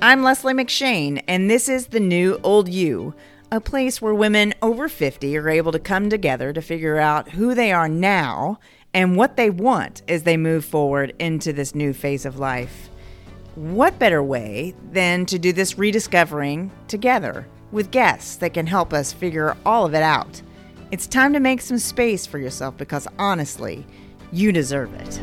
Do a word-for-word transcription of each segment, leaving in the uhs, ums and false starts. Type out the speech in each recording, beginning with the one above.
I'm Leslie McShane, and this is The New Old You, a place where women over fifty are able to come together to figure out who they are now and what they want as they move forward into this new phase of life. What better way than to do this rediscovering together with guests that can help us figure all of it out? It's time to make some space for yourself because honestly, you deserve it.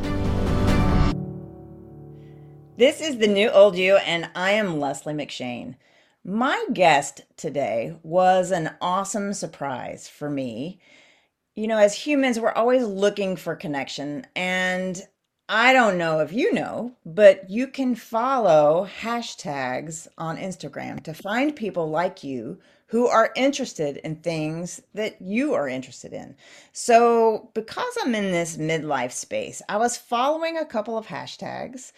This is The New Old You, and I am Leslie McShane. My guest today was an awesome surprise for me. You know, as humans, we're always looking for connection, and I don't know if you know, but you can follow hashtags on Instagram to find people like you who are interested in things that you are interested in. So because I'm in this midlife space, I was following a couple of hashtags,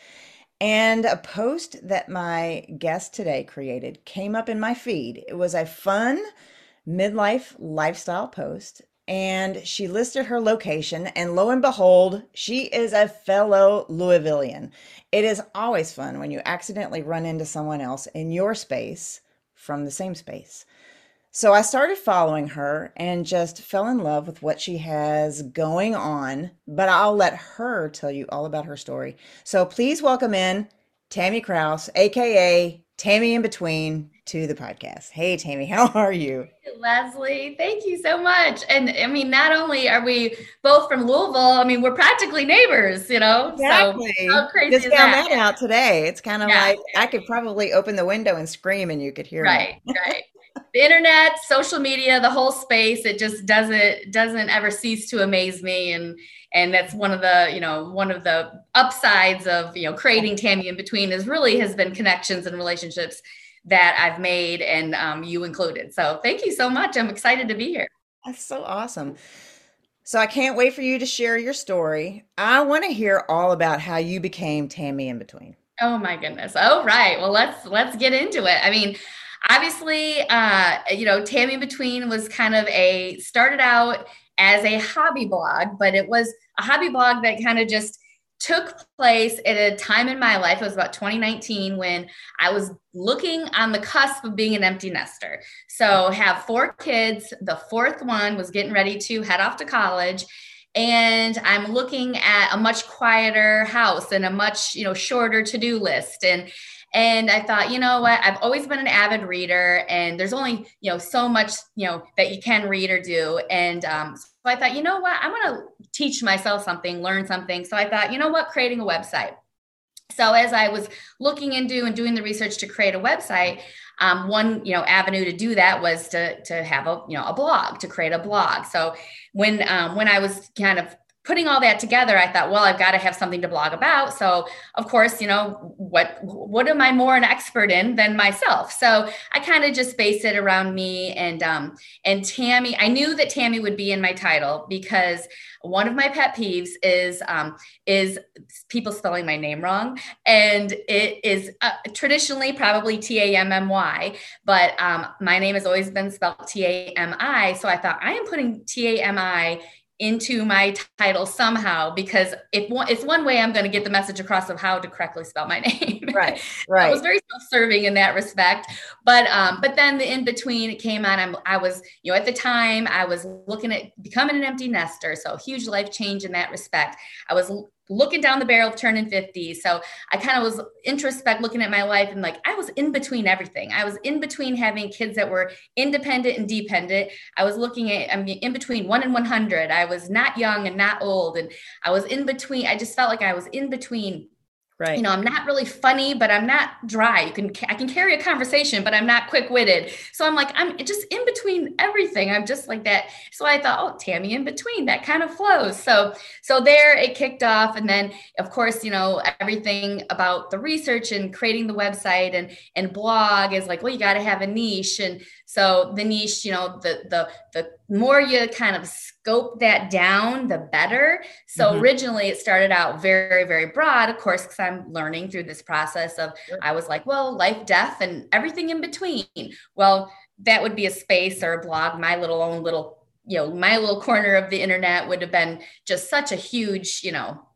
and a post that my guest today created came up in my feed. It was a fun midlife lifestyle post, and she listed her location, and lo and behold, she is a fellow Louisvillian. It is always fun when you accidentally run into someone else in your space from the same space. So I started following her and just fell in love with what she has going on, but I'll let her tell you all about her story. So please welcome in Tammy Kraus, aka Tammy in Between, to the podcast. Hey, Tammy, how are you? Leslie, thank you so much. And I mean, not only are we both from Louisville, I mean, we're practically neighbors, you know? Exactly. So how crazy Just is found that? that out today. It's kind of Yeah. like I could probably open the window and scream and you could hear Right, me. right. The internet, social media, the whole space, it just doesn't doesn't ever cease to amaze me. And and that's one of the, you know, one of the upsides of, you know, creating Tammy in Between is really has been connections and relationships that I've made, and um, you included. So thank you so much. I'm excited to be here. That's so awesome. So I can't wait for you to share your story. I want to hear all about how you became Tammy in Between. Oh my goodness. Oh, right. Well, let's let's get into it. I mean, obviously, uh, you know, Tammy in Between was kind of a started out as a hobby blog, but it was a hobby blog that kind of just took place at a time in my life. It was about twenty nineteen when I was looking on the cusp of being an empty nester. So have four kids. The fourth one was getting ready to head off to college. And I'm looking at a much quieter house and a much, you know, shorter to-do list. And and I thought, you know what, I've always been an avid reader, and there's only, you know, so much, you know, that you can read or do. And um, so I thought, you know what, I want to teach myself something, learn something. So I thought, you know what, creating a website. So as I was looking into and doing the research to create a website, um, one, you know, avenue to do that was to, to have a, you know, a blog, to create a blog. So when, um, when I was kind of putting all that together, I thought, well, I've got to have something to blog about. So of course, you know, what, what am I more an expert in than myself? So I kind of just based it around me and, um, and Tammy. I knew that Tammy would be in my title because one of my pet peeves is, um, is people spelling my name wrong. And it is uh, traditionally probably T A M M Y, but, um, my name has always been spelled T A M I. So I thought I am putting T A M I into my title somehow, because if one, it's one way I'm going to get the message across of how to correctly spell my name. Right, right. I was very self-serving in that respect, but um, but then the in between it came on. I'm, I was, you know, at the time I was looking at becoming an empty nester, so huge life change in that respect. I was looking down the barrel of turning fifty. So I kind of was introspect looking at my life, and like, I was in between everything. I was in between having kids that were independent and dependent. I was looking at, I mean, in between one and one hundred. I was not young and not old. And I was in between. I just felt like I was in between. Right. You know, I'm not really funny, but I'm not dry. You can, I can carry a conversation, but I'm not quick-witted. So I'm like, I'm just in between everything. I'm just like that. So I thought, oh, Tammy in Between, that kind of flows. So, so there it kicked off. And then of course, you know, everything about the research and creating the website and, and blog is like, well, you got to have a niche. And so the niche, you know, the, the, the more you kind of scope that down, the better. So mm-hmm. Originally it started out very, very broad, of course, because I'm learning through this process of, sure. I was like, well, life, death, and everything in between. Well, that would be a space or a blog, my little own little, you know, my little corner of the internet would have been just such a huge, you know,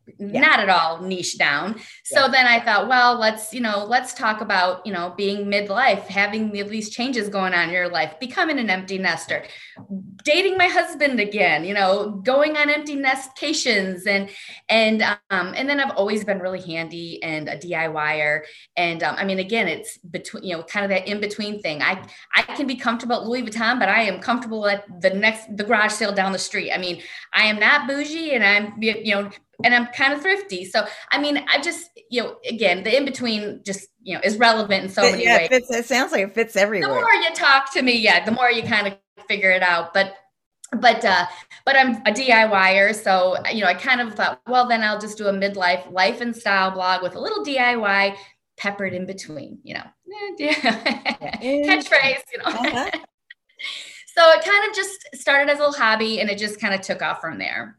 Yeah. not at all niche down. So Yeah. then I thought, well, let's, you know, let's talk about, you know, being midlife, having these changes going on in your life, becoming an empty nester, dating my husband again, you know, going on empty nestations. And, and, um, and then I've always been really handy and a DIYer. And, um, I mean, again, it's between, you know, kind of that in between thing. I, I can be comfortable at Louis Vuitton, but I am comfortable at the next, the garage sale down the street. I mean, I am not bougie and I'm, you know, and I'm kind of thrifty. So, I mean, I just, you know, again, the in between just, you know, is relevant in so But many yeah, ways. it fits, it sounds like it fits The everywhere. more you talk to me, yeah, the more you kind of figure it out. But, but, uh, but I'm a DIYer. So, you know, I kind of thought, well, then I'll just do a midlife life and style blog with a little D I Y peppered in between, you know, yeah. Catchphrase, you know. Uh-huh. So it kind of just started as a little hobby and it just kind of took off from there.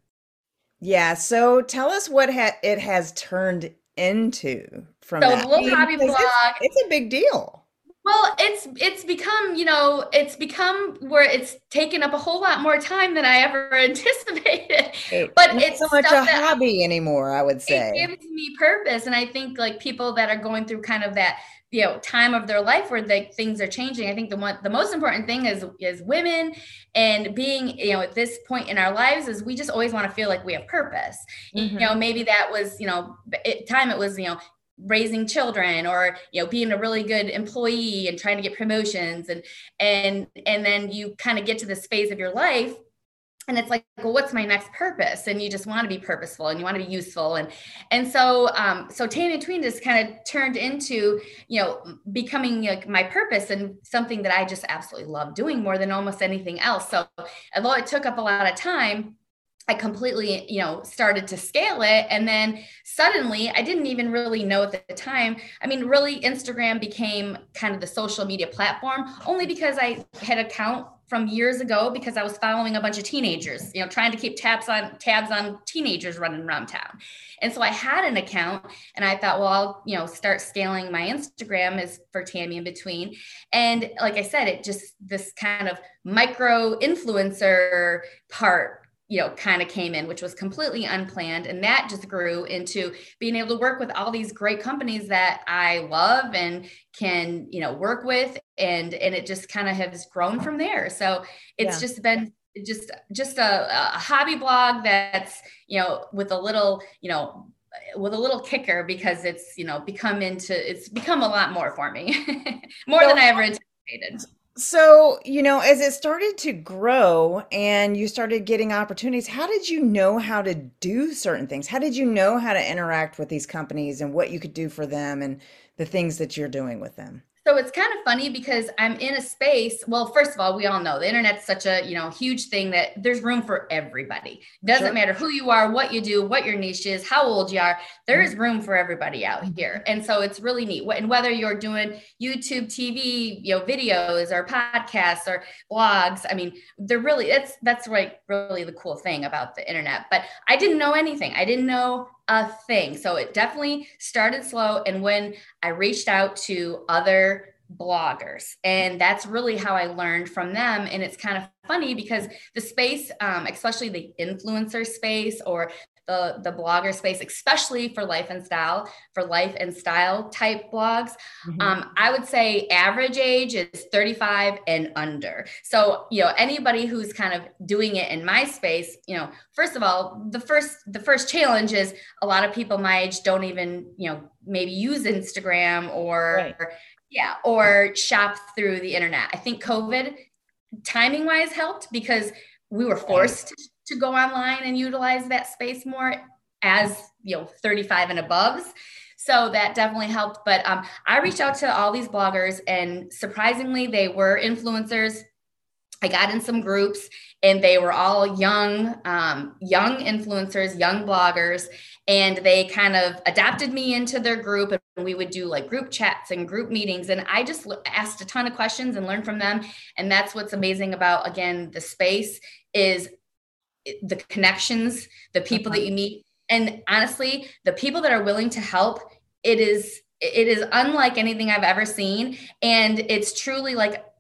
Yeah. So tell us what ha it has turned into from So that. the I little mean, hobby 'cause blog, it's, it's a big deal. well, it's it's become, you know, it's become where it's taken up a whole lot more time than I ever anticipated. Right. But Not so it's much a stuff that hobby anymore, I would it say. gives me purpose. And I think like people that are going through kind of that, you know, time of their life where like things are changing. I think the one, the most important thing is, is women and being, you know, at this point in our lives is we just always want to feel like we have purpose. Mm-hmm. You know, maybe that was, you know, at time it was, you know, raising children or, you know, being a really good employee and trying to get promotions. And, and, and then you kind of get to this phase of your life and it's like, well, what's my next purpose? And you just want to be purposeful and you want to be useful. And, and so, um, so Tammy and Tween just kind of turned into, you know, becoming like my purpose and something that I just absolutely love doing more than almost anything else. So although it took up a lot of time, I completely, you know, started to scale it. And then suddenly I didn't even really know at the time. I mean, really Instagram became kind of the social media platform only because I had an account from years ago because I was following a bunch of teenagers, you know, trying to keep tabs on tabs on teenagers running around town. And so I had an account and I thought, well, I'll, you know, start scaling my Instagram is for Tammy in between. And like I said, it just this kind of micro influencer part, you know, kind of came in, which was completely unplanned. And that just grew into being able to work with all these great companies that I love and can, you know, work with. And, and it just kind of has grown from there. So it's yeah. just been just, just a, a hobby blog that's, you know, with a little, you know, with a little kicker because it's, you know, become into, it's become a lot more for me, more so, than I ever anticipated. So, you know, as it started to grow and you started getting opportunities, how did you know how to do certain things? How did you know how to interact with these companies and what you could do for them and the things that you're doing with them? So it's kind of funny because I'm in a space. Well, first of all, we all know the internet's such a, you know, huge thing that there's room for everybody. Doesn't sure. matter who you are, what you do, what your niche is, how old you are, there is room for everybody out here. And so it's really neat. And whether you're doing YouTube, T V, you know, videos or podcasts or blogs, I mean, they're really, it's, that's right. Really the cool thing about the internet, but I didn't know anything. I didn't know a thing. So it definitely started slow. And when I reached out to other bloggers, and that's really how I learned from them. And it's kind of funny because the space, um, especially the influencer space or the, the blogger space, especially for life and style, for life and style type blogs, mm-hmm. um, I would say average age is thirty-five and under. So, you know, anybody who's kind of doing it in my space, you know, first of all, the first, the first challenge is a lot of people my age don't even, you know, maybe use Instagram or, right. yeah, or shop through the internet. I think COVID timing wise helped because we were forced right. to go online and utilize that space more as, you know, thirty-five and above. So that definitely helped. But um, I reached out to all these bloggers and surprisingly, they were influencers. I got in some groups and they were all young, um, young influencers, young bloggers, and they kind of adopted me into their group and we would do like group chats and group meetings. And I just asked a ton of questions and learned from them. And that's what's amazing about, again, the space is the connections, the people that you meet. And honestly, the people that are willing to help, it is, it is unlike anything I've ever seen. And it's truly like,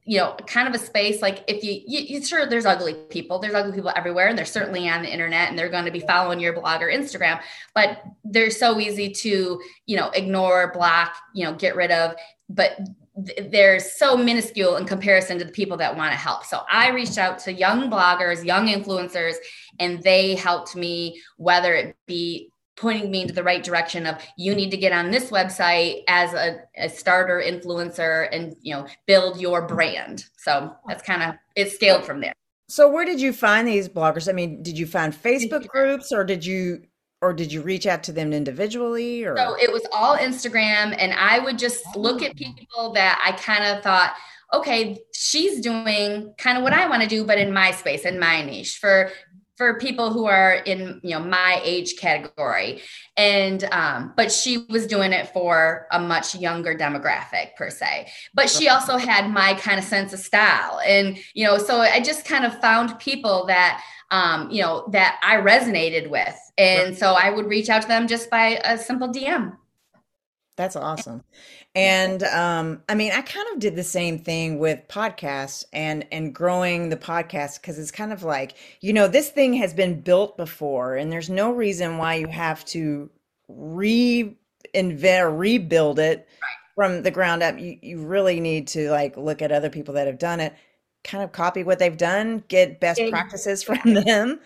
you know, kind of a space like if you, you, you sure there's ugly people, there's ugly people everywhere, and they're certainly on the internet, and they're going to be following your blog or Instagram, but they're so easy to, you know, ignore, block, you know, get rid of, but th- they're so minuscule in comparison to the people that want to help. So I reached out to young bloggers, young influencers, and they helped me, whether it be pointing me into the right direction of you need to get on this website as a, a starter influencer and, you know, build your brand. So that's kind of, it scaled from there. So where did you find these bloggers? I mean, did you find Facebook groups, or did you or did you reach out to them individually, So or? it was all Instagram, and I would just look at people that I kind of thought, okay, she's doing kind of what I want to do, but in my space, in my niche, for for people who are in, you know, my age category. And, um, but she was doing it for a much younger demographic per se, but she also had my kind of sense of style. And, you know, so I just kind of found people that, um, you know, that I resonated with. And so I would reach out to them just by a simple D M. That's awesome. And um, I mean, I kind of did the same thing with podcasts and and growing the podcast, because it's kind of like, you know, this thing has been built before, and there's no reason why you have to reinvent or rebuild it from the ground up. You you really need to like look at other people that have done it, kind of copy what they've done, get best practices from them.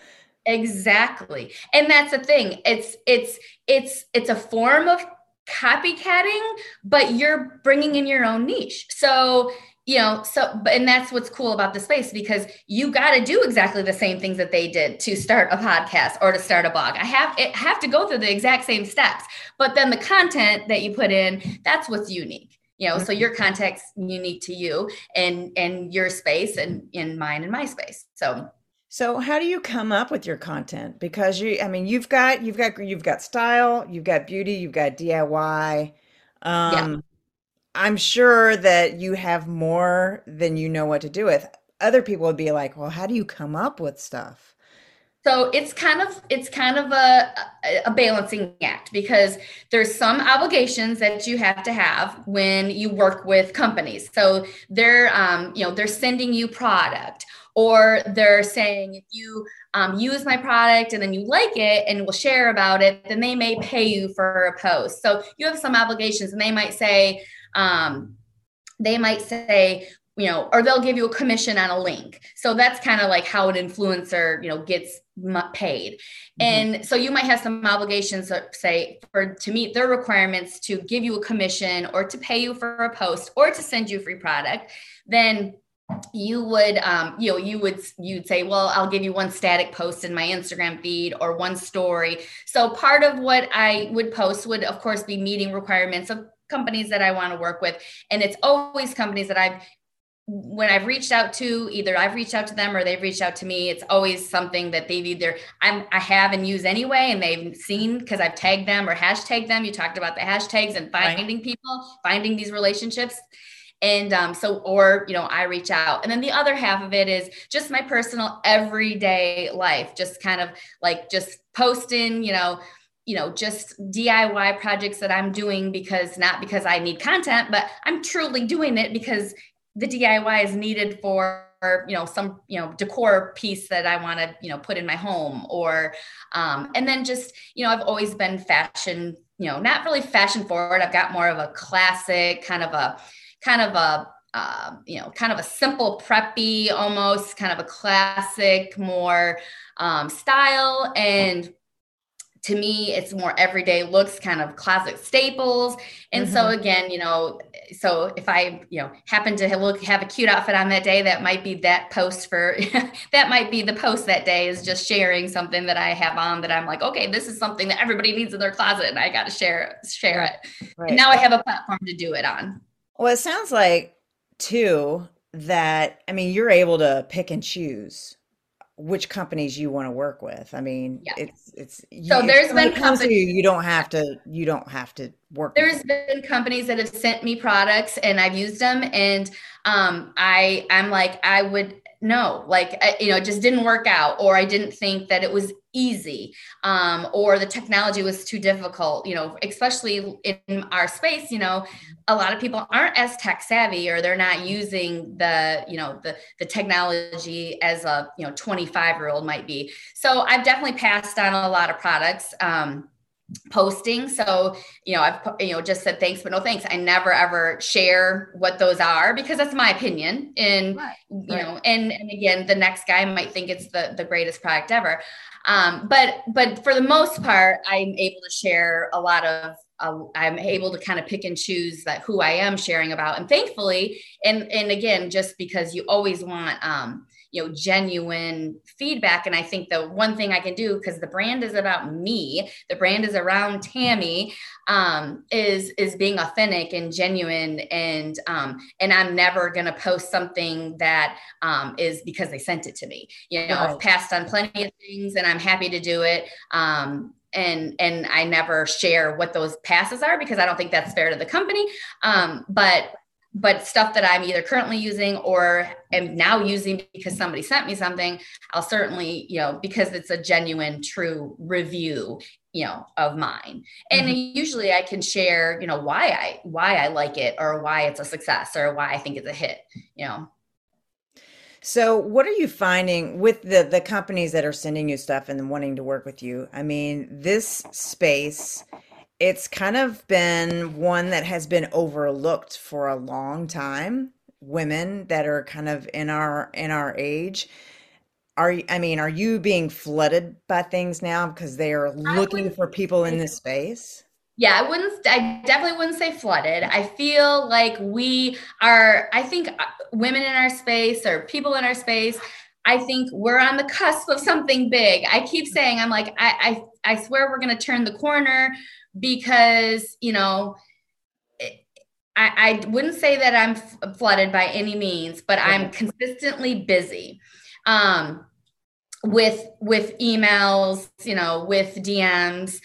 Exactly. And that's the thing. It's it's it's it's a form of copycatting, but you're bringing in your own niche. So, you know, so, but, and that's what's cool about the space, because you got to do exactly the same things that they did to start a podcast or to start a blog. I have, it have to go through the exact same steps, but then the content that you put in, that's what's unique. You know, so your content's unique to you and, and your space, and in mine and my space. So So how do you come up with your content? Because you, I mean, you've got you've got you've got style, you've got beauty, you've got D I Y. yeah. Um, I'm sure that you have more than you know what to do with. Other people would be like, "Well, how do you come up with stuff?" So it's kind of it's kind of a, a balancing act, because there's some obligations that you have to have when you work with companies. So they're um, you know, they're sending you product, or they're saying if you um, use my product and then you like it and will share about it, then they may pay you for a post. So you have some obligations, and they might say um, they might say, you know, or they'll give you a commission on a link. So that's kind of like how an influencer, you know, gets paid. Mhm. And so you might have some obligations, say, for to meet their requirements to give you a commission or to pay you for a post or to send you free product. Then you would, um, you know, you would, you'd say, well, I'll give you one static post in my Instagram feed or one story. So part of what I would post would, of course, be meeting requirements of companies that I want to work with. And it's always companies that I've, when I've reached out to, either I've reached out to them or they've reached out to me. It's always something that they've either I'm, I have and use anyway, and they've seen because I've tagged them or hashtagged them. You talked about the hashtags and finding Right. people, finding these relationships. And um, so, or, you know, I reach out. And then the other half of it is just my personal everyday life, just kind of like just posting, you know, you know, just D I Y projects that I'm doing, because not because I need content, but I'm truly doing it because the D I Y is needed for, you know, some, you know, decor piece that I want to, you know, put in my home, or, um, and then just, you know, I've always been fashion, you know, not really fashion forward. I've got more of a classic kind of a, kind of a, uh, you know, kind of a simple preppy, almost kind of a classic, more um, style. And to me, it's more everyday looks, kind of classic staples. And so Mhm. again, you know, so if I, you know, happen to look, have a cute outfit on that day, that might be that post for, that might be the post that day, is just sharing something that I have on that I'm like, okay, this is something that everybody needs in their closet, and I got to share, share it. And Right. now I have a platform to do it on. Well, it sounds like too that, I mean, you're able to pick and choose which companies you want to work with. I mean, Yeah. it's it's So you, if there's somebody been comes to companies. you, you don't have to you don't have to work with you? There's been companies that have sent me products and I've used them, and um, I I'm like I would no, like I, you know, it just didn't work out, or I didn't think that it was easy, um, or the technology was too difficult. You know, especially in our space, you know, a lot of people aren't as tech savvy, or they're not using the you know the the technology as a you know twenty-five year old might be. So I've definitely passed on a lot of products. Um, posting. So, you know, I've, you know, just said thanks, but no thanks. I never ever share what those are because that's my opinion. And, Right. you Right. know, and, and again, the next guy might think it's the, the greatest product ever. Um, but, but for the most part, I'm able to share a lot of, uh, I'm able to kind of pick and choose that who I am sharing about. And thankfully, and, and again, just because you always want, um, you know, genuine feedback. And I think the one thing I can do, because the brand is about me, the brand is around Tammy, um, is, is being authentic and genuine. And, um, and I'm never going to post something that, um, is because they sent it to me. You know, I've Right. passed on plenty of things and I'm happy to do it. Um, and, and I never share what those passes are because I don't think that's fair to the company. Um, but but stuff that I'm either currently using or am now using because somebody sent me something, I'll certainly, you know, because it's a genuine, true review, you know, of mine. And Mhm. usually I can share, you know, why I, why I like it or why it's a success or why I think it's a hit, you know. So, what are you finding with the the companies that are sending you stuff and wanting to work with you? I mean, this space, it's kind of been one that has been overlooked for a long time. Women that are kind of in our in our age. Are y- I mean, are you being flooded by things now because they are I looking wouldn't for people in say this space? Yeah, I wouldn't, I definitely wouldn't say flooded. I feel like we are, I think uh, women in our space or people in our space, I think we're on the cusp of something big. I keep saying, I'm like, I, I, I swear we're going to turn the corner because, you know, I, I wouldn't say that I'm f- flooded by any means, but I'm Right. consistently busy. Um, with with emails, you know, with D Ms,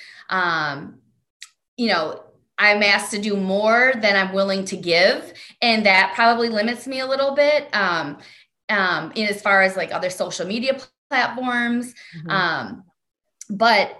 um, you know, I'm asked to do more than I'm willing to give. And that probably limits me a little bit. Um, um, in as far as like other social media platforms. Mhm. Um, but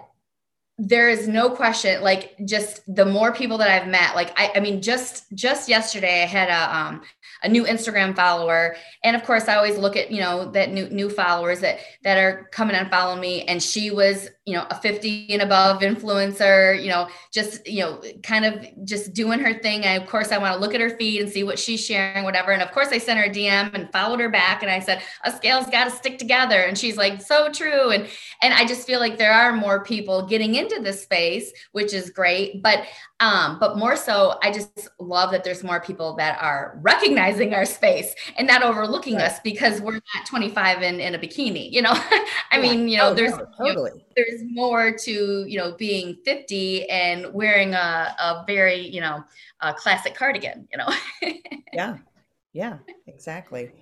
there is no question, like just the more people that I've met, like I, I mean, just just yesterday I had a um a new Instagram follower. And of course I always look at, you know, that new new followers that that are coming and following me. And she was, you know, a fifty and above influencer, you know, just, you know, kind of just doing her thing. And of course I want to look at her feed and see what she's sharing, whatever. And of course I sent her a D M and followed her back. And I said, a scale's got to stick together. And she's like, so true. And and I just feel like there are more people getting into this space, which is great. But um, but more so, I just love that there's more people that are recognizing our space and not overlooking Right. us because we're not twenty-five in, in a bikini. You know, I Yeah. mean, you know, Oh, there's no, you know, totally. there's more to, you know, being fifty and wearing a, a very, you know, a classic cardigan, you know. Yeah. Yeah, exactly.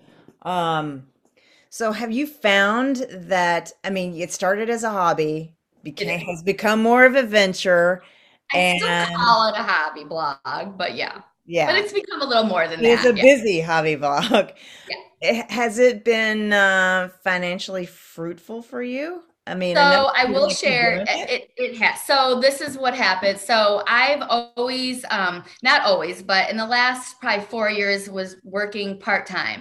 Um, so have you found that, I mean, it started as a hobby, It became is. has become more of a venture, I still and call it a hobby blog, but yeah, but yeah, it's become a little more than it is that. a Yeah. busy hobby vlog. Yeah. It- Has it been uh, financially fruitful for you? I mean, So enough I to will like keep share doing it? it. It has. So this is what happened. So I've always, um, not always, but in the last probably four years was working part time,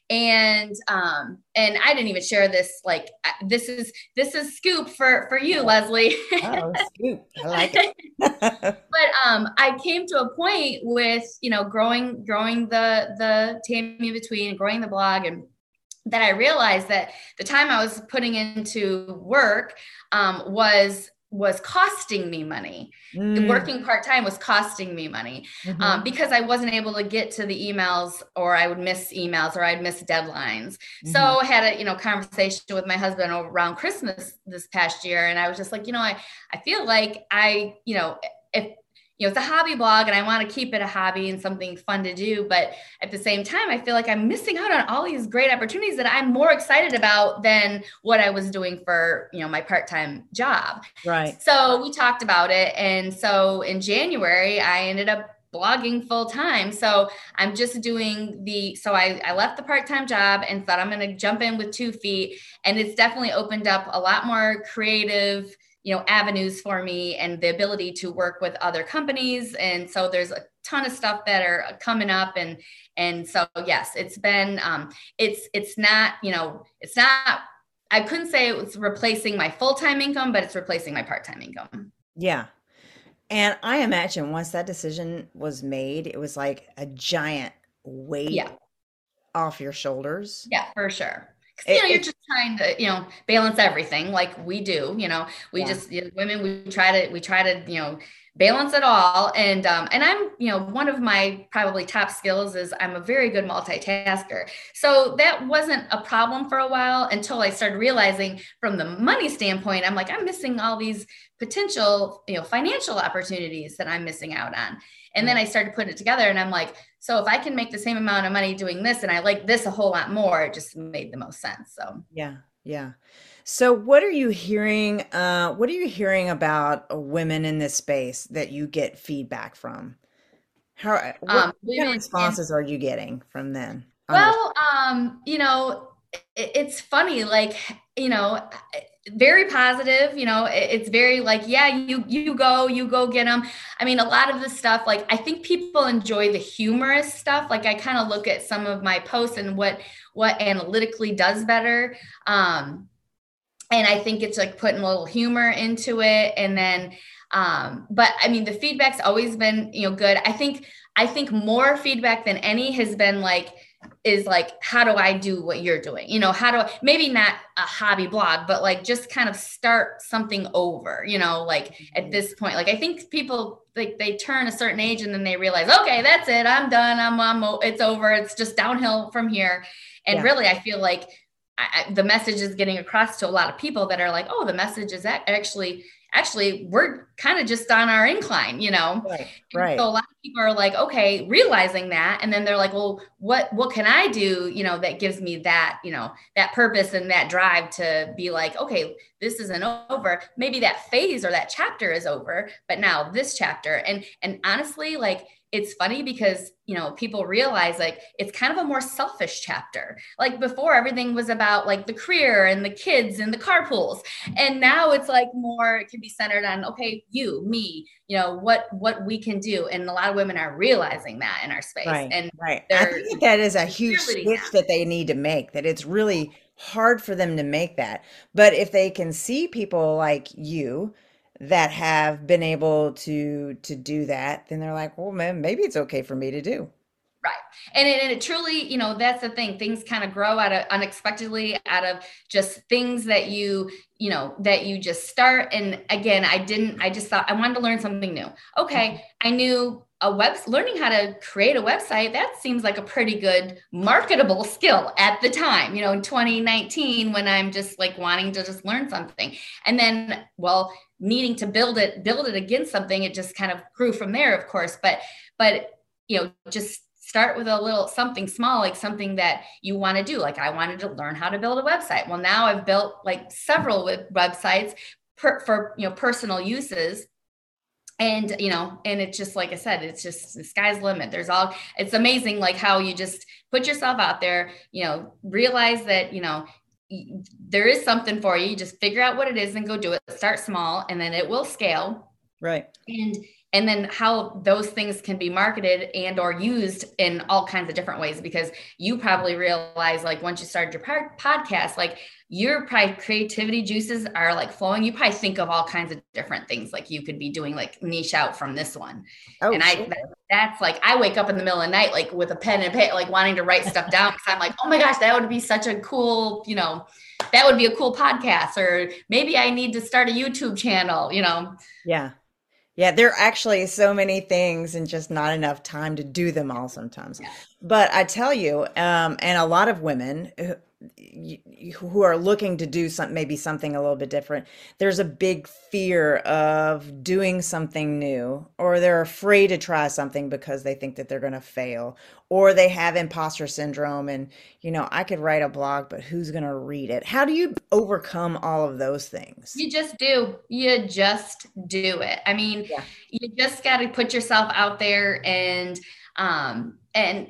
and um, and I didn't even share this. Like uh, this is this is scoop for for you, Leslie. Oh, scoop. I like it. But um, I came to a point with, you know, growing growing the the Tammy Between, growing the blog, and that I realized that the time I was putting into work um, was was costing me money. Mm, Working part time was costing me money um, hmm. because I wasn't able to get to the emails, or I would miss emails, or I'd miss deadlines. So Hmm. I had a, you know, conversation with my husband around Christmas this past year, and I was just like, you know, I I feel like I, you know, if you know, it's a hobby blog and I want to keep it a hobby and something fun to do. But at the same time, I feel like I'm missing out on all these great opportunities that I'm more excited about than what I was doing for, you know, my part-time job. Right. So we talked about it. And so in January, I ended up blogging full time. So I'm just doing the, so I, I left the part-time job and thought I'm going to jump in with two feet. And it's definitely opened up a lot more creative, you know, avenues for me and the ability to work with other companies. And so there's a ton of stuff that are coming up. And, and so, yes, it's been, um, it's, it's not, you know, it's not, I couldn't say it was replacing my full-time income, but it's replacing my part-time income. Yeah. And I imagine once that decision was made, it was like a giant weight Yeah. off your shoulders. Yeah, for sure. Because you It, know, you're it just trying to, you know, balance everything like we do. You know, we yeah. just, you know, women, we try to, we try to, you know, balance it all. And um, and I'm, you know, one of my probably top skills is I'm a very good multitasker. So that wasn't a problem for a while until I started realizing from the money standpoint, I'm like, I'm missing all these potential, you know, financial opportunities that I'm missing out on. And then Right. I started putting it together and I'm like, so if I can make the same amount of money doing this and I like this a whole lot more, it just made the most sense. So, Yeah. Yeah. So what are you hearing uh what are you hearing about uh, women in this space that you get feedback from? How what, um, what kind of women in, responses are you getting from them on your well, um, you know, it, it's funny, like, you know, very positive, you know, it, it's very like, yeah, you, you go, you go get them. I mean, a lot of the stuff, like, I think people enjoy the humorous stuff. Like I kind of look at some of my posts and what, what analytically does better. Um, and I think it's like putting a little humor into it. And then, um, but I mean, the feedback's always been, you know, good. I think, I think more feedback than any has been like, is like, how do I do what you're doing? You know, how do I, maybe not a hobby blog, but like just kind of start something over, you know, like at Mhm. this point, like I think people like they turn a certain age and then they realize, okay, that's it. I'm done. I'm, I'm, it's over. It's just downhill from here. And Yeah. really, I feel like I, the message is getting across to a lot of people that are like, oh, the message is actually, actually, we're kind of just on our incline, you know? Right. And so Right. a lot of people are like, okay, realizing that. And then they're like, well, what, what can I do, you know, that gives me that, you know, that purpose and that drive to be like, okay, this isn't over. Maybe that phase or that chapter is over, but now this chapter. And, and honestly, like, it's funny because, you know, people realize like it's kind of a more selfish chapter. Like before, everything was about like the career and the kids and the carpools. And now it's like more, it can be centered on, okay, you, me, you know, what, what we can do. And a lot of women are realizing that in our space Right. and Right. I they're think that that is a huge cheerleading switch that. that they need to make, that it's really hard for them to make that. But if they can see people like you that have been able to to do that, then they're like, well, man, maybe it's okay for me to do. Right. And it, and it truly, you know, that's the thing. Things kind of grow out of unexpectedly out of just things that you, you know, that you just start. And again, I didn't, I just thought I wanted to learn something new. Okay. I knew a web, learning how to create a website. That seems like a pretty good marketable skill at the time, you know, in twenty nineteen, when I'm just like wanting to just learn something. And then, well, needing to build it, build it against something, it just kind of grew from there, of course. But, but, you know, just start with a little something small, like something that you want to do. Like I wanted to learn how to build a website. Well, now I've built like several websites per, for, you know, personal uses. And, you know, and it's just, like I said, it's just the sky's the limit. There's all, it's amazing, like how you just put yourself out there, you know, realize that, you know, there is something for you. You just figure out what it is and go do it. Start small and then it will scale. Right. And and then how those things can be marketed and or used in all kinds of different ways, because you probably realize like once you started your podcast, like your probably creativity juices are like flowing. You probably think of all kinds of different things like you could be doing, like niche out from this one. Oh, And I sure. that, that's like I wake up in the middle of the night like with a pen and paper, like wanting to write stuff down because I'm like, oh my gosh, that would be such a cool, you know, that would be a cool podcast. Or maybe I need to start a YouTube channel, you know. Yeah. Yeah, there are actually so many things and just not enough time to do them all sometimes. Yeah. But I tell you, um, and a lot of women, who- y- y- who are looking to do some maybe something a little bit different, there's a big fear of doing something new, or they're afraid to try something because they think that they're going to fail, or they have imposter syndrome. And, you know, I could write a blog, but who's going to read it? How do you overcome all of those things? You just do. You just do it. I mean, Yeah. you just got to put yourself out there and um and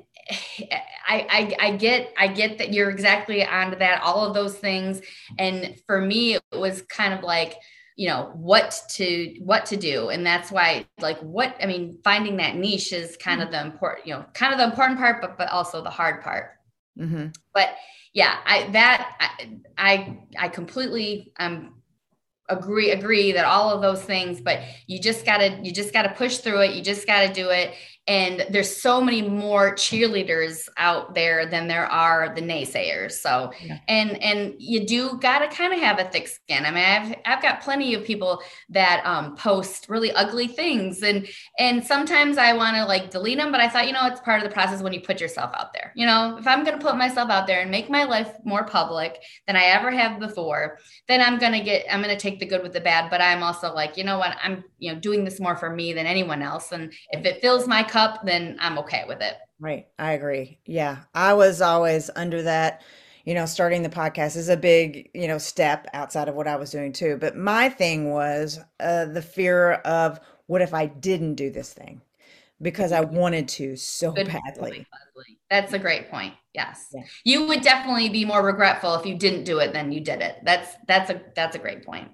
I, I I get I get that you're exactly onto that, all of those things. And for me, it was kind of like, you know, what to what to do. And that's why, like, what I mean, finding that niche is kind of the important, you know, kind of the important part, but but also the hard part. Mm-hmm. But yeah, I that I I, I completely um agree agree that all of those things, but you just gotta you just gotta push through it. You just gotta do it. And there's so many more cheerleaders out there than there are the naysayers. So Yeah. and and you do gotta kind of have a thick skin. I mean, I've I've got plenty of people that um, post really ugly things, and and sometimes I want to like delete them, but I thought, you know, it's part of the process when you put yourself out there. You know, if I'm gonna put myself out there and make my life more public than I ever have before, then I'm going to get, I'm going to take the good with the bad. But I'm also like, you know what, I'm, you know, doing this more for me than anyone else. And if it fills my cup, then I'm okay with it. Right. I agree. Yeah. I was always under that, you know, starting the podcast is a big, you know, step outside of what I was doing too. But my thing was uh, the fear of what if I didn't do this thing because I wanted to so Good point, badly. Leslie. That's a great point. Yes. Yeah. You would definitely be more regretful if you didn't do it than you did it. That's, that's a, that's a great point.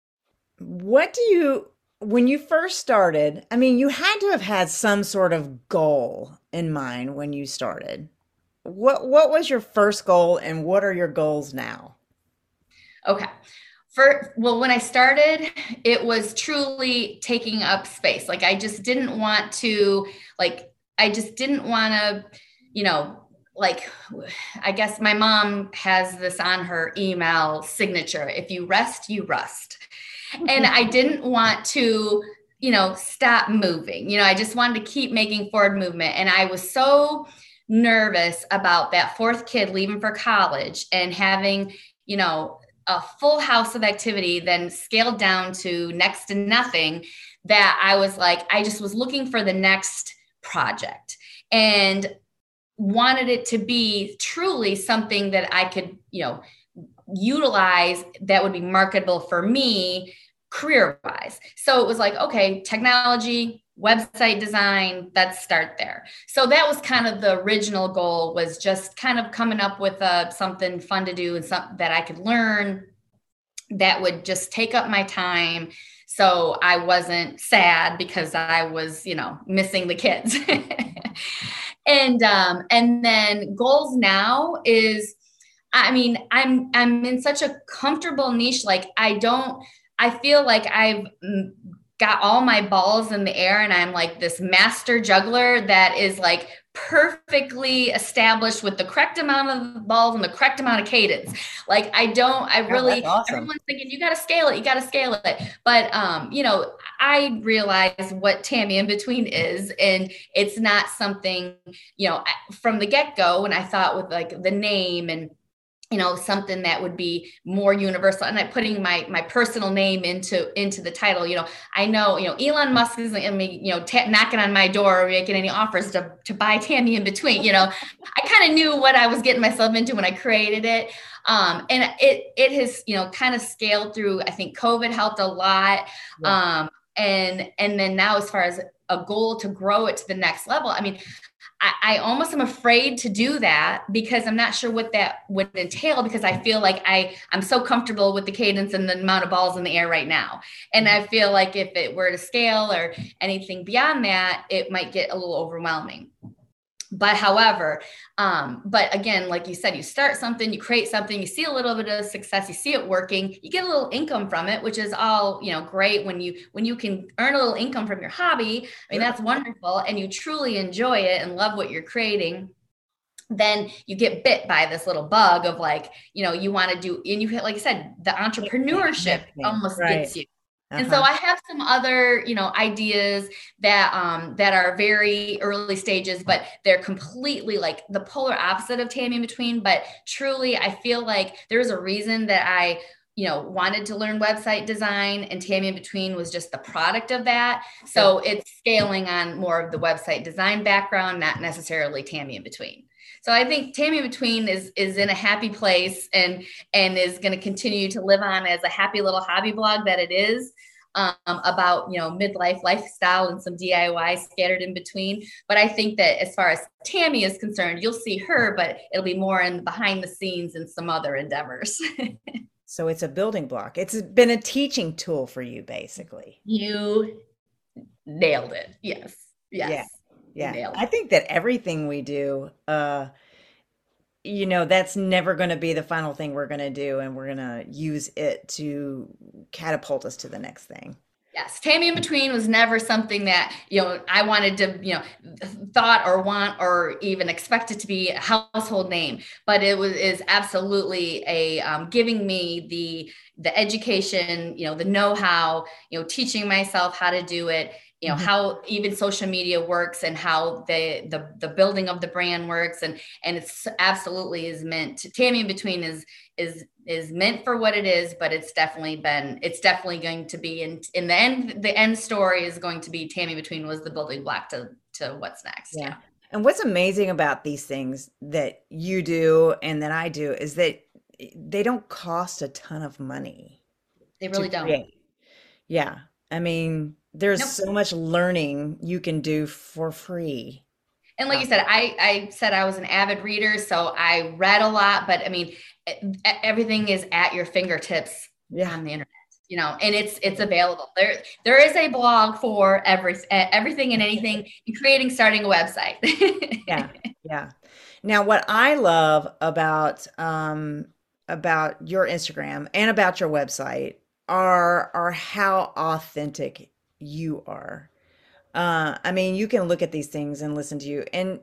What do you, when you first started, I mean, you had to have had some sort of goal in mind when you started. What what was your first goal and what are your goals now? Okay. For, well, when I started, it was truly taking up space. Like I just didn't want to, like, I just didn't want to, you know, like, I guess my mom has this on her email signature. If you rest, you rust. And I didn't want to, you know, stop moving. You know, I just wanted to keep making forward movement. And I was so nervous about that fourth kid leaving for college and having, you know, a full house of activity, then scaled down to next to nothing, that I was like, I just was looking for the next project and wanted it to be truly something that I could, you know, utilize that would be marketable for me career wise. So it was like, okay, technology, website design, let's start there. So that was kind of the original goal, was just kind of coming up with uh, something fun to do and something that I could learn that would just take up my time. So I wasn't sad because I was, you know, missing the kids. and, um, and then goals now is, I mean, I'm, I'm in such a comfortable niche. Like I don't, I feel like I've got all my balls in the air and I'm like this master juggler that is like perfectly established with the correct amount of balls and the correct amount of cadence. Like I don't, I Oh, that's really, awesome. everyone's thinking you got to scale it, you got to scale it. But, um, you know, I realize what Tammy in between is, and it's not something, you know, from the get go when I thought with like the name and, you know, something that would be more universal, and I'm putting my my personal name into into the title. You know, I know, you know, Elon Musk isn't, I mean, you know, t- knocking on my door or making any offers to to buy Tammy in between. You know, I kind of knew what I was getting myself into when I created it, um, and it it has, you know, kind of scaled through. I think COVID helped a lot, Yeah. um, and and then now as far as a goal to grow it to the next level, I mean, I, I almost am afraid to do that because I'm not sure what that would entail, because I feel like I, I'm so comfortable with the cadence and the amount of balls in the air right now. And I feel like if it were to scale or anything beyond that, it might get a little overwhelming. But however, um, but again, like you said, you start something, you create something, you see a little bit of success, you see it working, you get a little income from it, which is all, you know, great. When you, when you can earn a little income from your hobby, I mean, that's wonderful. And you truly enjoy it and love what you're creating. Then you get bit by this little bug of like, you know, you want to do, and you, like I said, the Next thing, entrepreneurship next thing. almost Right. gets you. And so Uh-huh. I have some other, you know, ideas that um that are very early stages, but they're completely like the polar opposite of Tammy in Between. But truly, I feel like there's a reason that I, you know, wanted to learn website design, and Tammy in Between was just the product of that. Sure. So it's scaling on more of the website design background, not necessarily Tammy in Between. So I think Tammy in Between is is in a happy place, and and is going to continue to live on as a happy little hobby blog that it is, um, about, you know, midlife lifestyle and some D I Y scattered in between. But I think that as far as Tammy is concerned, you'll see her, but it'll be more in behind the scenes and some other endeavors. So it's a building block. It's been a teaching tool for you, basically. You nailed it. Yes. Yeah. Yes. You Yeah. nailed I think that everything we do, uh, you know, that's never going to be the final thing we're going to do, and we're going to use it to catapult us to the next thing. Yes, Tammy in Between was never something that, you know, I wanted to, you know, thought or want or even expect it to be a household name. But it was is absolutely a um, giving me the the education, you know, the know how, you know, teaching myself how to do it, you know, Mhm. how even social media works and how the the the building of the brand works, and and it's absolutely is meant to, Tammy in Between is is is meant for what it is, but it's definitely been, it's definitely going to be in in the end, the end story is going to be Tammy Between was the building block to to what's next. Yeah. Yeah. And what's amazing about these things that you do and that I do is that they don't cost a ton of money They to really don't. create. Yeah. I mean, there's Nope. so much learning you can do for free And like you out said, there. I I said I was an avid reader, so I read a lot, but I mean, e- everything is at your fingertips Yeah. on the internet, you know, and it's it's available. There there is a blog for every everything and anything, including starting a website. Yeah. Yeah. Now, what I love about um about your Instagram and about your website are are how authentic you are. Uh, I mean, you can look at these things and listen to you. And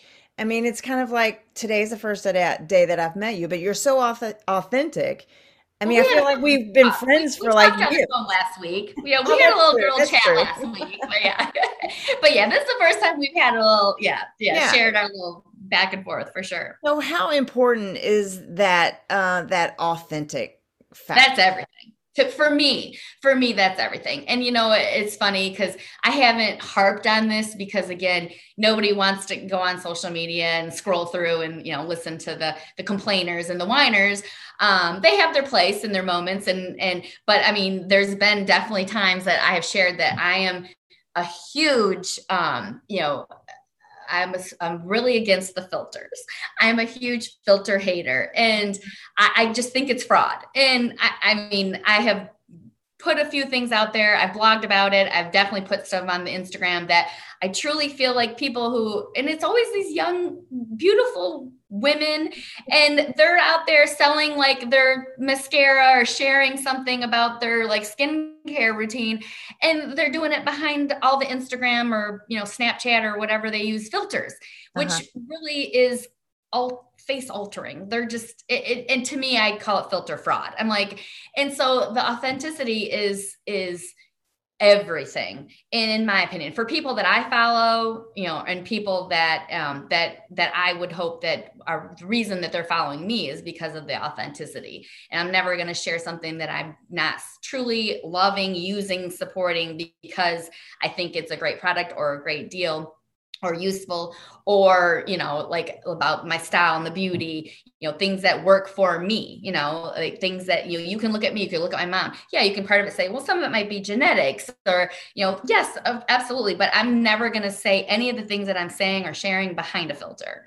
I mean, it's kind of like today's the first day day that I've met you, but you're so auth authentic. I Well, mean, we I had feel a like fun we've been talk. We, friends we for like talked on the years. phone last week. Yeah, we Oh, had a that's little true. girl That's chat true. last week. But yeah, but yeah, this is the first time we've had a little, yeah, yeah, Yeah. shared our little back and forth for sure. So how important is that uh that authentic That's factor? everything. To, for me, for me, that's everything. And you know, it's funny because I haven't harped on this because again, nobody wants to go on social media and scroll through and, you know, listen to the the complainers and the whiners. Um, they have their place and their moments, and and but I mean, there's been definitely times that I have shared that I am a huge, um, you know, I'm a, I'm really against the filters. I'm a huge filter hater, and I, I just think it's fraud. And I, I mean, I have put a few things out there. I've blogged about it. I've definitely put stuff on the Instagram that I truly feel like people who, and it's always these young, beautiful women, and they're out there selling like their mascara or sharing something about their like skincare routine. And they're doing it behind all the Instagram or, you know, Snapchat or whatever they use filters, Uh-huh. which really is all face altering. They're just, it, it, and to me, I call it filter fraud. I'm like, and so the authenticity is is everything, in my opinion, for people that I follow, you know, and people that um, that that I would hope that are the reason that they're following me is because of the authenticity. And I'm never going to share something that I'm not truly loving, using, supporting because I think it's a great product or a great deal or useful, or, you know, like about my style and the beauty, you know, things that work for me, you know, like things that you you can look at me, you can look at my mom. Yeah, you can part of it say, well, some of it might be genetics or, you know, yes, absolutely. But I'm never going to say any of the things that I'm saying or sharing behind a filter.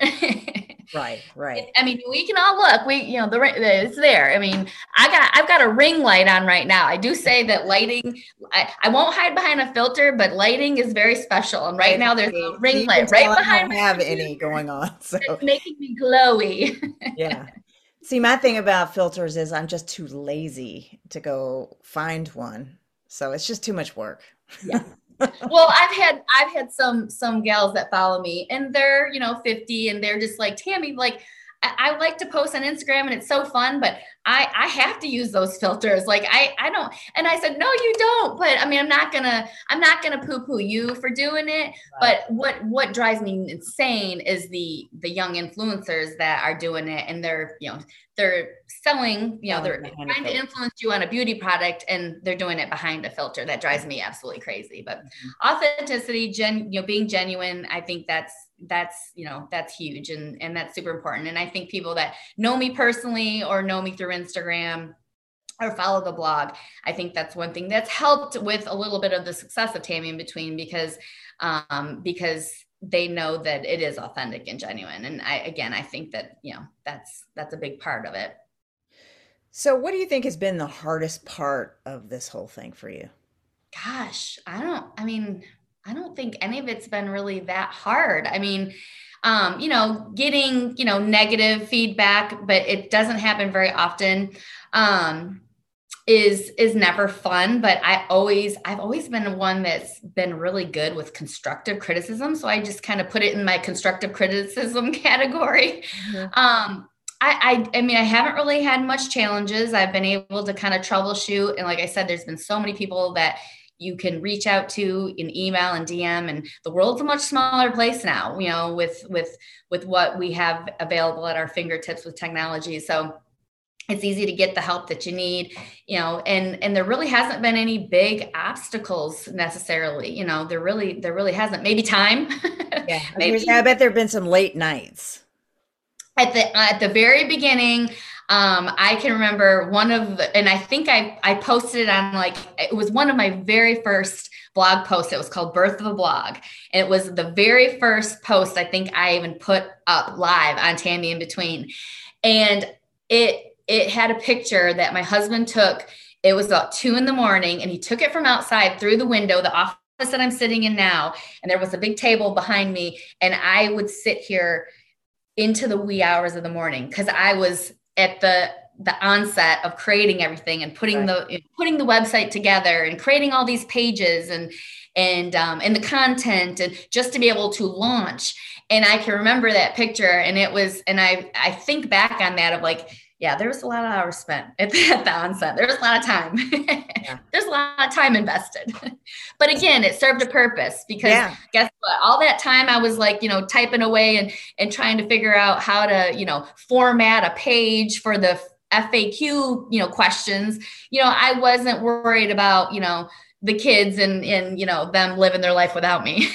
Right, right. I mean, we can all look. We, you know, the it's there. I mean, I got, I've got a ring light on right now. I do say that lighting. I, I won't hide behind a filter, but lighting is very special. And right Right. now, there's See, a so ring you can light right tell I behind don't my have computer any going on. So that's making me glowy. yeah. See, my thing about filters is I'm just too lazy to go find one. So it's just too much work. Yeah. Well, I've had I've had some some gals that follow me, and they're, you know, fifty, and they're just like, Tammy, like, I like to post on Instagram and it's so fun, but I, I have to use those filters. Like I, I don't, and I said, no, you don't. But I mean, I'm not gonna, I'm not gonna poo-poo you for doing it. But what, what drives me insane is the, the young influencers that are doing it, and they're, you know, they're selling, you know, they're trying to influence you on a beauty product, and they're doing it behind a filter. That drives me absolutely crazy. But mm-hmm. authenticity, gen, you know, being genuine, I think that's, that's, you know, that's huge. And, and that's super important. And I think people that know me personally or know me through Instagram or follow the blog, I think that's one thing that's helped with a little bit of the success of Tammy in Between, because, um, because they know that it is authentic and genuine. And I, again, I think that, you know, that's, that's a big part of it. So what do you think has been the hardest part of this whole thing for you? Gosh, I don't, I mean, I don't think any of it's been really that hard. I mean, um, you know, getting, you know, negative feedback, but it doesn't happen very often, um, is, is never fun. But I always, I've always been one that's been really good with constructive criticism. So I just kind of put it in my constructive criticism category. Mm-hmm. Um, I, I, I mean, I haven't really had much challenges. I've been able to kind of troubleshoot. And like I said, there's been so many people that you can reach out to in email and D M, and the world's a much smaller place now, you know, with, with, with what we have available at our fingertips with technology. So it's easy to get the help that you need, you know, and, and there really hasn't been any big obstacles necessarily, you know, there really, there really hasn't. Maybe time. Yeah. Maybe. I bet there've been some late nights. At the, at the very beginning, Um, I can remember one of the, and I think I, I posted it on, like, it was one of my very first blog posts. It was called Birth of a Blog. And it was the very first post I think I even put up live on Tammy in Between. And it, it had a picture that my husband took. It was about two in the morning, and he took it from outside through the window, the office that I'm sitting in now. And there was a big table behind me, and I would sit here into the wee hours of the morning, because I was at the the onset of creating everything and putting right. the putting the website together and creating all these pages and and um, and the content, and just to be able to launch. And I can remember that picture, and it was, and I I think back on that of like, yeah, there was a lot of hours spent at the, at the onset. There was a lot of time. Yeah. There's a lot of time invested. But again, it served a purpose, because yeah. guess what? All that time I was like, you know, typing away and, and trying to figure out how to, you know, format a page for the F A Q, you know, questions. You know, I wasn't worried about, you know, the kids and, and, you know, them living their life without me.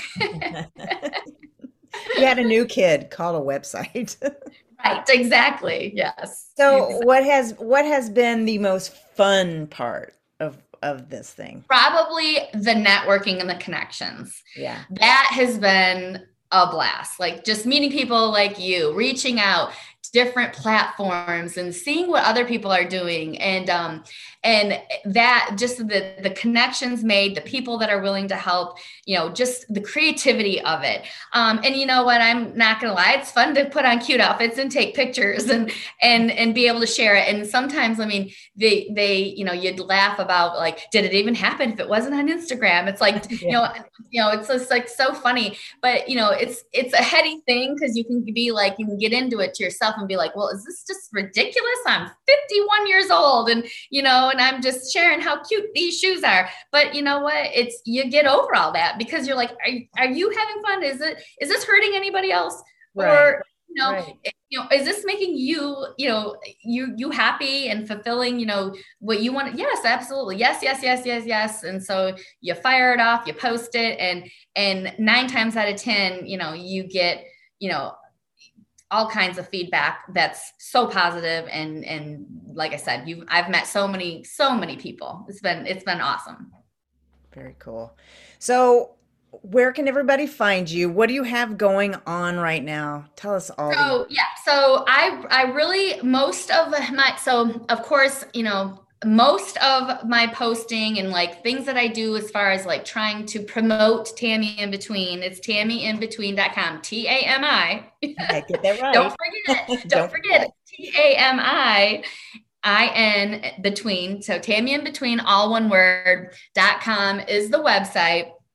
You had a new kid called a website. Right, exactly. Yes. So exactly. what has what has been the most fun part of of this thing? Probably the networking and the connections. Yeah. That has been a blast. Like just meeting people like you, reaching out to different platforms and seeing what other people are doing. And um and that just the the connections made, the people that are willing to help, you know, just the creativity of it. Um, and you know what, I'm not gonna lie, it's fun to put on cute outfits and take pictures and and and be able to share it. And sometimes, I mean, they they, you know, you'd laugh about like, did it even happen if it wasn't on Instagram? It's like, yeah. you know, you know, it's just like so funny. But you know, it's it's a heady thing, because you can be like, you can get into it to yourself and be like, well, is this just ridiculous? I'm fifty-one years old, and you know, and I'm just sharing how cute these shoes are. But you know what? It's, you get over all that, because you're like, are, are you having fun? Is it, is this hurting anybody else? Right. Or, you know, right. you know, is this making you, you know, you, you happy and fulfilling, you know, what you want? Yes, absolutely. Yes, yes, yes, yes, yes. And so you fire it off, you post it, and, and nine times out of ten, you know, you get, you know, all kinds of feedback that's so positive. And, and like I said, you, I've met so many, so many people. It's been, it's been awesome. Very cool. So where can everybody find you? What do you have going on right now? Tell us all. So, the- yeah. So I, I really, most of my, so of course, you know, most of my posting and like things that I do as far as like trying to promote Tammy in Between, it's tammy in between dot com, T A M I. I get that right. Don't forget it. Don't, Don't forget it. T A M I I N Between. So Tammy in Between, all one word, dot com is the website.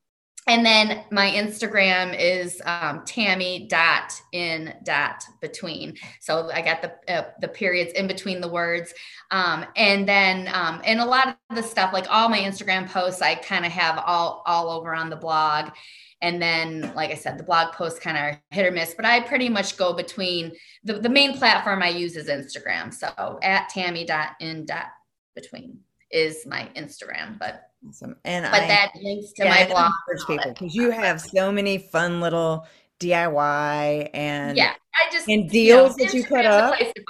And then my Instagram is um, Tammy dot in dot between. So I got the uh, the periods in between the words. Um, and then um, and a lot of the stuff, like all my Instagram posts, I kind of have all all over on the blog. And then, like I said, the blog posts kind of hit or miss, but I pretty much go between the, the main platform I use is Instagram. So at Tammy dot in dot between is my Instagram, but Awesome. And but I, that links to yeah, my I blog. encourage people because you have so many fun little D I Y and Yeah, I just, and you know, deals that you put Instagram's a up. place to.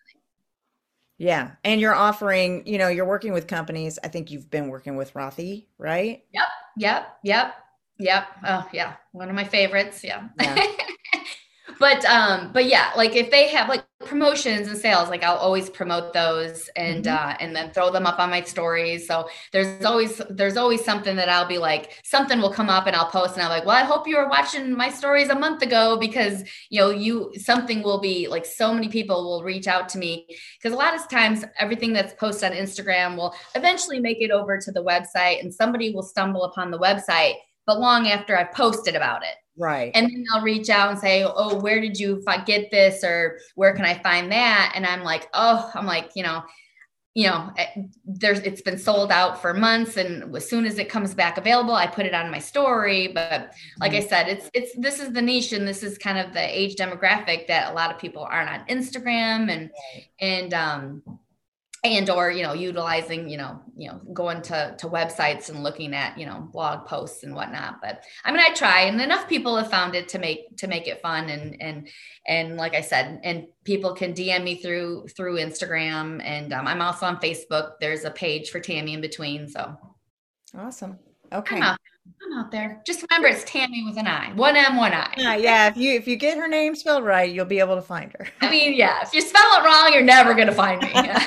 Yeah. And you're offering, you know, you're working with companies. I think you've been working with Rothy, right? Yep, yep, yep, yep. Oh, yeah, one of my favorites. Yeah. Yeah. But um, but yeah, like if they have like promotions and sales, like I'll always promote those and Mhm. uh and then throw them up on my stories. So there's always there's always something that I'll be like, something will come up and I'll post and I'm like, well, I hope you were watching my stories a month ago because you know, you something will be like so many people will reach out to me because a lot of times everything that's posted on Instagram will eventually make it over to the website and somebody will stumble upon the website, but long after I've posted about it. Right. And then they'll reach out and say, oh, where did you get this? Or where can I find that? And I'm like, oh, I'm like, you know, you know, there's, it's been sold out for months. And as soon as it comes back available, I put it on my story. But like I said, it's, it's, this is the niche and this is kind of the age demographic that a lot of people aren't on Instagram and, and, um, and or you know utilizing you know you know going to to websites and looking at you know blog posts and whatnot. But I mean I try and enough people have found it to make to make it fun and and and like I said, and people can D M me through through Instagram and um, I'm also on Facebook. There's a page for Tammy in between. So Awesome. I'm Okay. out, I'm out there. Just remember it's Tammy with an I, one M, one I. Yeah, yeah. If you if you get her name spelled right, you'll be able to find her. I mean, yeah, if you spell it wrong, you're never gonna find me. Yeah.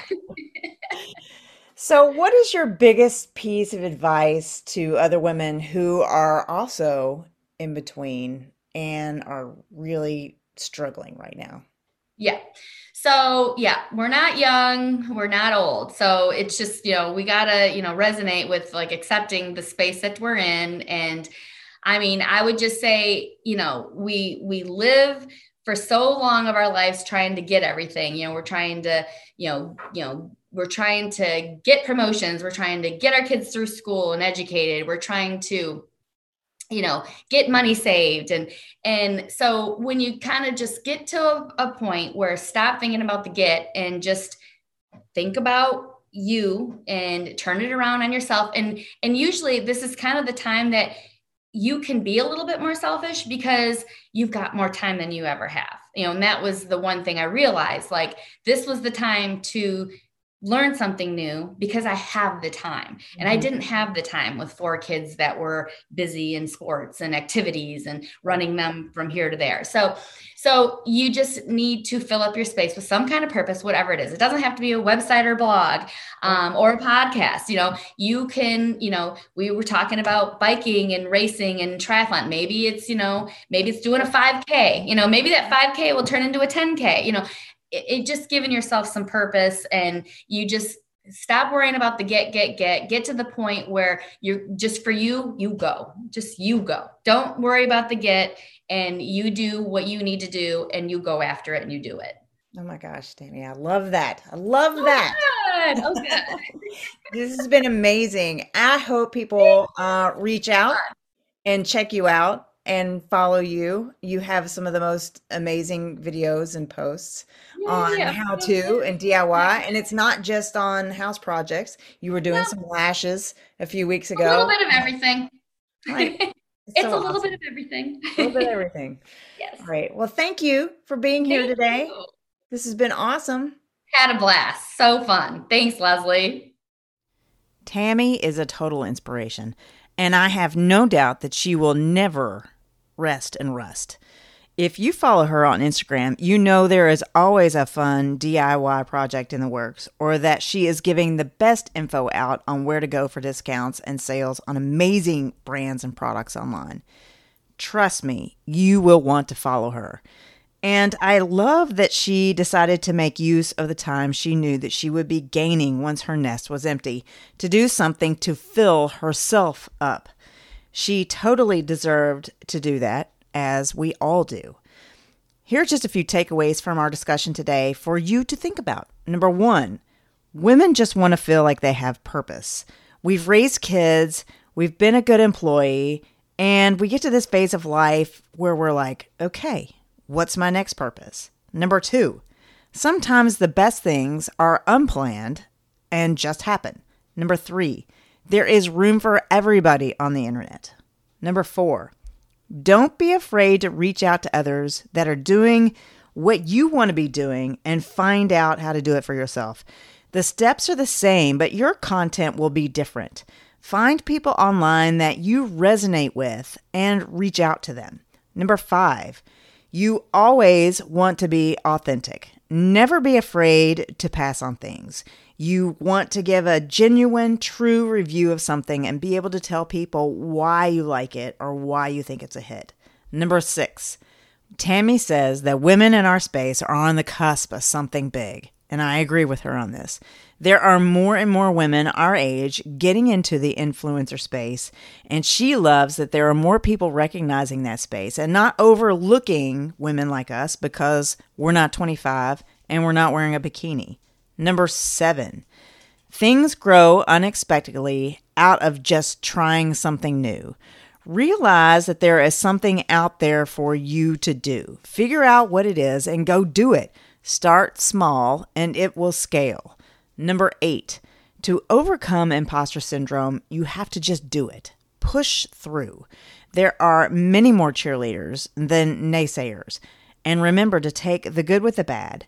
So, what is your biggest piece of advice to other women who are also in between and are really struggling right now? Yeah. So yeah, we're not young, we're not old. So it's just, you know, we gotta, you know, resonate with like accepting the space that we're in. And I mean, I would just say, you know, we we live for so long of our lives trying to get everything. You know, we're trying to, you know, you know, we're trying to get promotions, we're trying to get our kids through school and educated, we're trying to you know, get money saved. And, and so when you kind of just get to a, a point where stop thinking about the get and just think about you and turn it around on yourself. And, and usually this is kind of the time that you can be a little bit more selfish because you've got more time than you ever have, you know, and that was the one thing I realized, like, this was the time to learn something new because I have the time. And I didn't have the time with four kids that were busy in sports and activities and running them from here to there. So, so you just need to fill up your space with some kind of purpose, whatever it is. It doesn't have to be a website or blog um, or a podcast. You know, you can, you know, we were talking about biking and racing and triathlon. Maybe it's, you know, maybe it's doing a five K, you know, maybe that five K will turn into a ten K, you know, it, it just giving yourself some purpose, and you just stop worrying about the get, get, get, get to the point where you're just for you, you go, just you go. Don't worry about the get, and you do what you need to do and you go after it and you do it. Oh my gosh, Tammy, I love that. I love that. Oh, good. Oh, good. This has been amazing. I hope people uh, reach out and check you out and follow you. You have some of the most amazing videos and posts on Yeah. how to and D I Y. And it's not just on house projects. You were doing No, some lashes a few weeks a little ago. bit of everything. Right. It's It's so a little awesome. bit of everything. A little bit of everything. Yes. All right. Well, thank you for being here Thank today. you. This has been awesome. Had a blast. So fun. Thanks, Leslie. Tammy is a total inspiration, and I have no doubt that she will never rest and rust. If you follow her on Instagram, you know there is always a fun D I Y project in the works, or that she is giving the best info out on where to go for discounts and sales on amazing brands and products online. Trust me, you will want to follow her. And I love that she decided to make use of the time she knew that she would be gaining once her nest was empty to do something to fill herself up. She totally deserved to do that, as we all do. Here are just a few takeaways from our discussion today for you to think about. Number one, women just want to feel like they have purpose. We've raised kids, we've been a good employee, and we get to this phase of life where we're like, okay, what's my next purpose? Number two, sometimes the best things are unplanned and just happen. Number three, there is room for everybody on the internet. Number four, don't be afraid to reach out to others that are doing what you want to be doing and find out how to do it for yourself. The steps are the same, but your content will be different. Find people online that you resonate with and reach out to them. Number five, you always want to be authentic. Never be afraid to pass on things. You want to give a genuine, true review of something and be able to tell people why you like it or why you think it's a hit. Number six, Tammy says that women in our space are on the cusp of something big, and I agree with her on this. There are more and more women our age getting into the influencer space, and she loves that there are more people recognizing that space and not overlooking women like us because we're not twenty-five and we're not wearing a bikini. Number seven, things grow unexpectedly out of just trying something new. Realize that there is something out there for you to do. Figure out what it is and go do it. Start small and it will scale. Number eight, to overcome imposter syndrome, you have to just do it. Push through. There are many more cheerleaders than naysayers. And remember to take the good with the bad.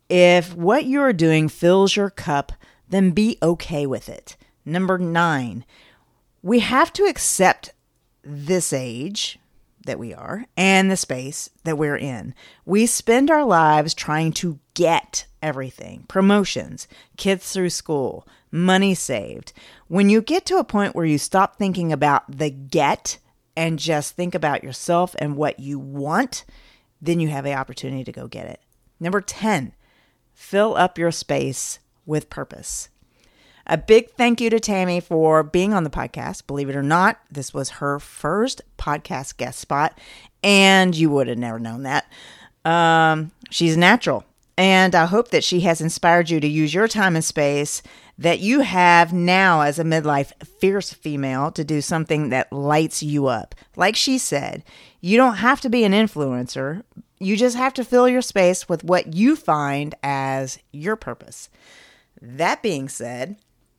If what you're doing fills your cup, then be okay with it. Number nine, we have to accept this age that we are and the space that we're in. We spend our lives trying to get everything. Promotions, kids through school, money saved. When you get to a point where you stop thinking about the get and just think about yourself and what you want, then you have the opportunity to go get it. Number ten, fill up your space with purpose. A big thank you to Tammy for being on the podcast. Believe it or not, this was her first podcast guest spot, and you would have never known that. Um, she's natural, and I hope that she has inspired you to use your time and space that you have now as a midlife fierce female to do something that lights you up. Like she said, you don't have to be an influencer. You just have to fill your space with what you find as your purpose. That being said,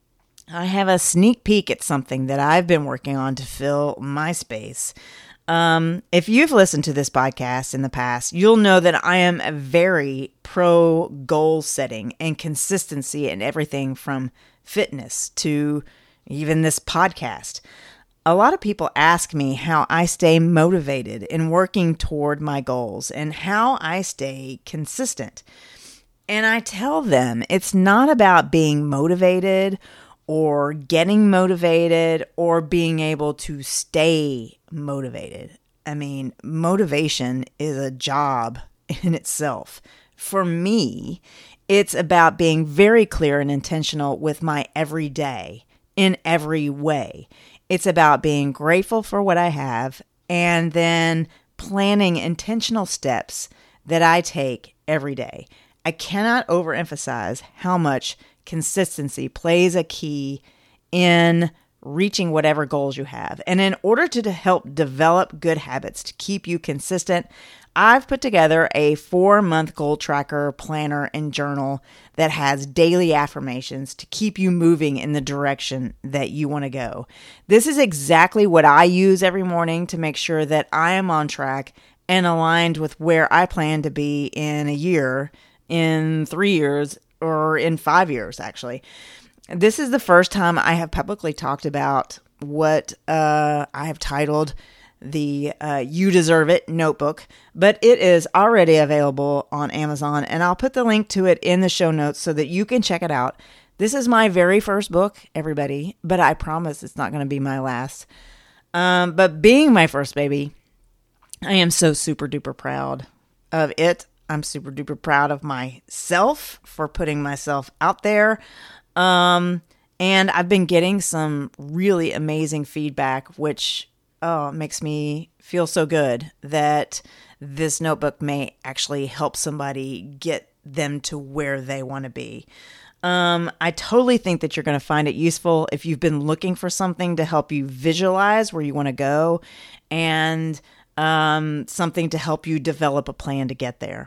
I have a sneak peek at something that I've been working on to fill my space. Um, if you've listened to this podcast in the past, you'll know that I am a very pro goal setting and consistency in everything from fitness to even this podcast. A lot of people ask me how I stay motivated in working toward my goals and how I stay consistent. And I tell them it's not about being motivated or getting motivated or being able to stay motivated. I mean, motivation is a job in itself. For me, it's about being very clear and intentional with my everyday in every way. It's about being grateful for what I have and then planning intentional steps that I take every day. I cannot overemphasize how much consistency plays a key in reaching whatever goals you have. And in order to, to help develop good habits to keep you consistent, I've put together a four-month goal tracker, planner, and journal that has daily affirmations to keep you moving in the direction that you want to go. This is exactly what I use every morning to make sure that I am on track and aligned with where I plan to be in a year, in three years, or in five years, actually. This is the first time I have publicly talked about what uh, I have titled the uh, You Deserve It notebook, but it is already available on Amazon, and I'll put the link to it in the show notes so that you can check it out. This is my very first book, everybody, but I promise it's not going to be my last. Um, but being my first baby, I am so super duper proud of it. I'm super duper proud of myself for putting myself out there. Um, and I've been getting some really amazing feedback, which oh, it makes me feel so good that this notebook may actually help somebody get them to where they want to be. Um, I totally think that you're going to find it useful if you've been looking for something to help you visualize where you want to go, and um, something to help you develop a plan to get there.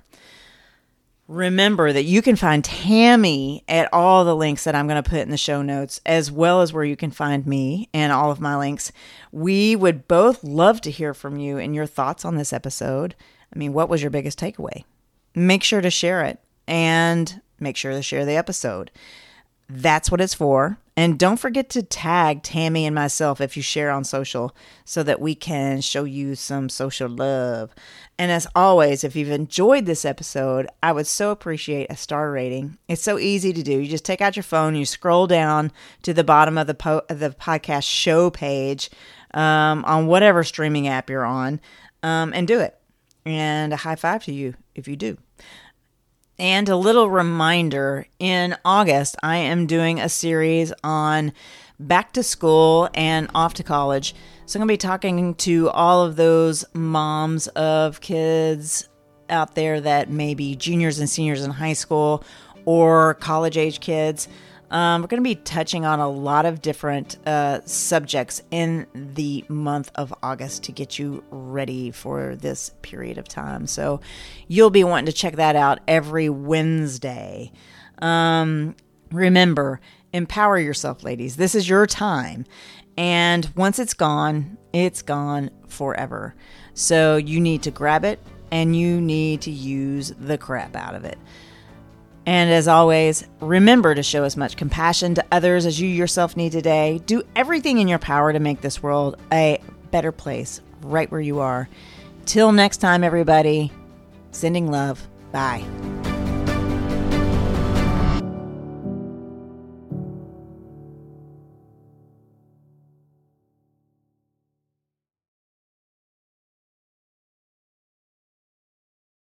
Remember that you can find Tammy at all the links that I'm going to put in the show notes, as well as where you can find me and all of my links. We would both love to hear from you and your thoughts on this episode. I mean, what was your biggest takeaway? Make sure to share it, and make sure to share the episode. That's what it's for. And don't forget to tag Tammy and myself if you share on social, so that we can show you some social love. And as always, if you've enjoyed this episode, I would so appreciate a star rating. It's so easy to do. You just take out your phone, you scroll down to the bottom of the po- of the podcast show page um, on whatever streaming app you're on, um, and do it. And a high five to you if you do. And a little reminder, in August, I am doing a series on back to school and off to college. So I'm going to be talking to all of those moms of kids out there that may be juniors and seniors in high school or college age kids. Um, we're going to be touching on a lot of different uh, subjects in the month of August to get you ready for this period of time. So you'll be wanting to check that out every Wednesday. Um, remember, empower yourself, ladies. This is your time. And once it's gone, it's gone forever. So you need to grab it, and you need to use the crap out of it. And as always, remember to show as much compassion to others as you yourself need today. Do everything in your power to make this world a better place right where you are. Till next time, everybody, sending love. Bye.